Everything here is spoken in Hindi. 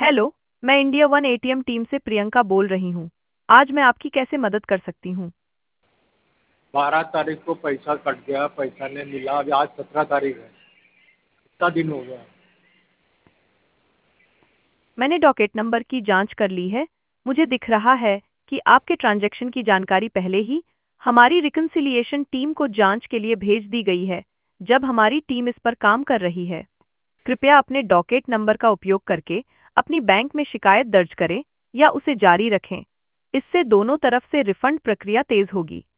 हेलो, मैं इंडिया वन एटीएम टीम से प्रियंका बोल रही हूँ। आज मैं आपकी कैसे मदद कर सकती हूँ? 12 तारीख को पैसा कट गया, पैसा नहीं मिला। अभी आज 17 तारीख है, कितना दिन हो गया। मैंने डॉकेट नंबर की जांच कर ली है। मुझे दिख रहा है कि आपके ट्रांजैक्शन की जानकारी पहले ही हमारी रिकन्सिलिएशन टीम को जांच के लिए भेज दी गई है, जब हमारी टीम इस पर काम कर रही है। कृपया अपने डॉकेट नंबर का उपयोग करके अपनी बैंक में शिकायत दर्ज करें या उसे जारी रखें। इससे दोनों तरफ से रिफंड प्रक्रिया तेज होगी।